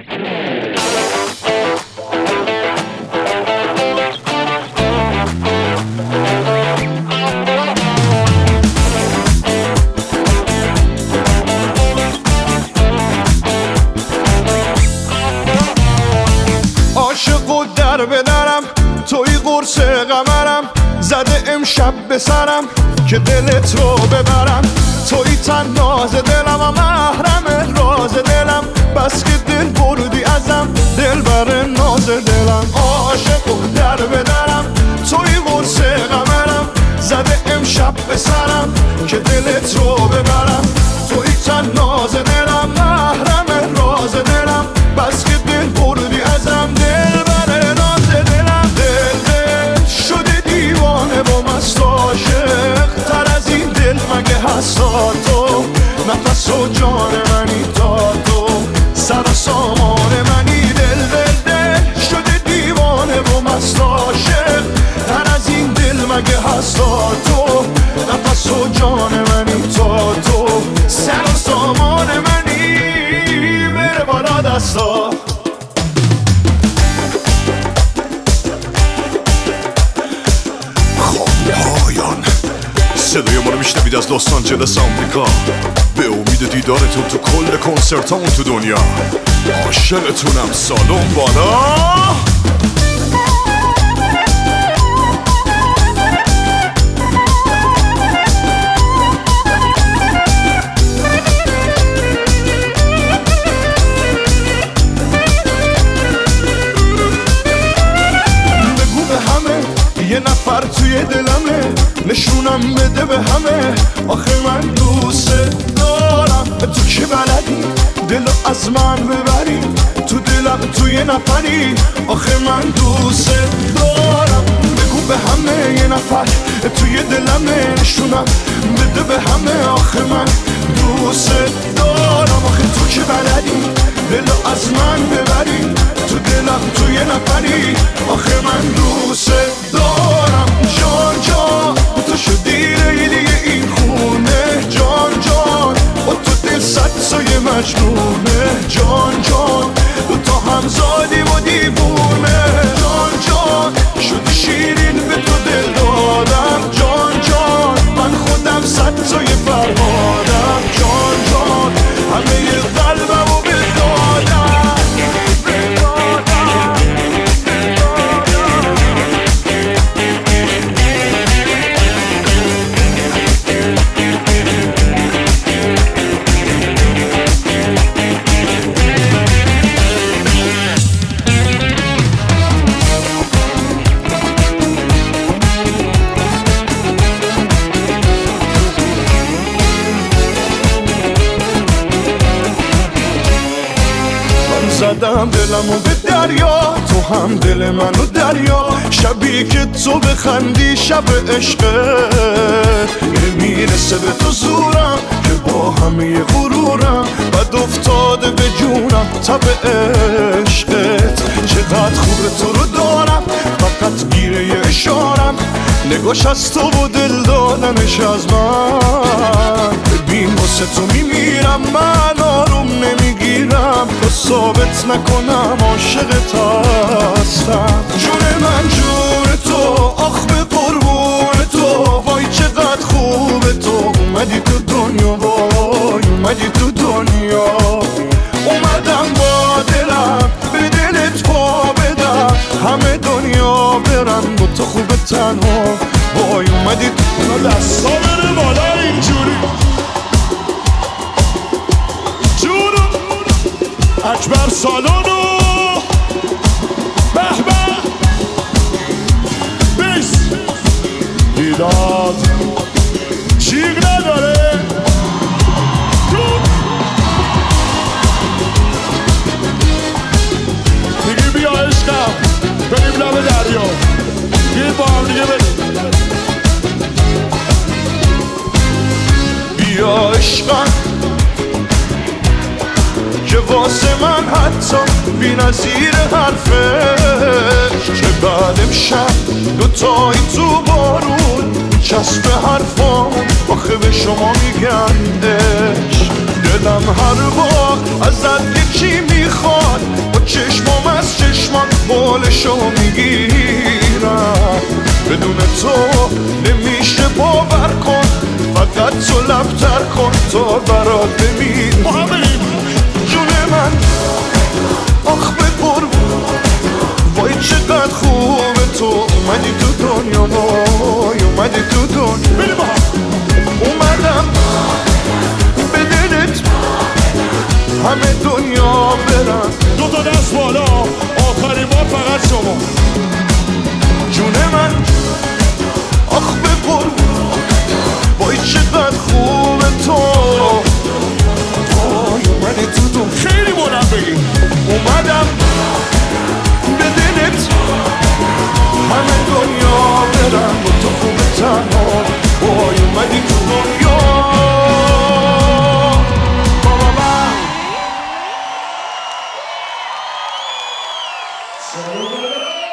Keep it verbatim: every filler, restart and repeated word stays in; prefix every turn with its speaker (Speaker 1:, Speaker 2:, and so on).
Speaker 1: عاشق و در بدرم توی قرص قمرم زده امشب به سرم که دلت رو ببرم توی تناز دلم و محرم راز دلم بس که دل بردی ازم دل بر ناز دلم عاشق و در بدرم توی قرص قمرم زده امشب به سرم که دلت رو ببرم توی تناز دلم محرم راز دلم بس که دل بردی ازم دل بر ناز دلم دل دل شده دیوانه با مست عاشق تر از این دل مگه هست تو نفس و جان منی تا تو سر و سامان منی دل دل دل شده دیوانه با مست عاشق تر از این دل مگه هست تو نفس و جان منی تا تو سر و سامان منی بره بالا دستا صدای ما رو میشنوید از لس آنجلس آمریکا به امید دیدارتون تو کل کنسرتامون تو دنیا عاشقتونم سالن بالا بگو به همه یه نفر توی دلمه نشونم بده به همه آخه من دوست دارم تو که بلدی دلو از من ببری تو دلم توی نفری آخه من دوست دارم بگو به همه یه نفر توی دلمه نشونم بده به همه آخه من دوست دارم آخه تو که بلدی دلو از من ببری تو دلم توی نفری آخه من دوست دارم جان جان تو شدی ریلی این خونه جان جان و تو دل صد سایه مجنونه جان جان دو تا همزادیم و دیوونه جان جان شدی شیرین به تو دل دادم جان جان من خودم صد سایه فرهادم جان جان همه قلبم و بدادم زدم دلمو به دریا تو هم دل منو دریا شبی که تو بخندی شب عشقت نمیرسه به تو زورم که با همه غرورم بد افتاده به جونم تب عشقت چقدر خوبه تو رو دارم فقط گیره یه اشارم نگاش از تو و دل دادنش از من ببین واسه تو میمیرم من آروم نمیگیرم تو ثابت نکنم عاشقت هستم جون من جون تو آخ به قربون تو وای چقدر خوبه تو اومدی تو دنیا وای اومدی تو دنیا اومدم با دلم به دلت پا بدم همه دنیا برن با تو خوبه تنها وای اومدی تو دستا بره بالا اینجوری جونو اکبر سالونو به به بیس دیداد چیگ نداره دیگه بیا عشقم بریم لب دریا یه با هم دیگه بریم بیا عشقم که واسه من حتی بی نظیر حرفش که بعد امشب دوتایی تو بارون چسب حرفام آخه به شما میگندش دلم هر بار ازت یکی میخواد قولشو میگیرم بدون تو نمیشه باور کن فقط تو لبتر کن تا برات بمیر با هم بریم جون من آخ به قربون وای چقدر خوبه تو اومدی تو دنیا وای اومدی تو دنیا بریم با هم اومدم به دلت همه دنیا برن دو تا دست بالا آخرین بار فقط شما جون من آخ به قربون وای چقدر خوبه تو وای اومدی تو دنیا خیلی بلند بگی اومدم به دلت همه دنیا برم با تو خوبه تنها وای اومدی تو دنیا بابا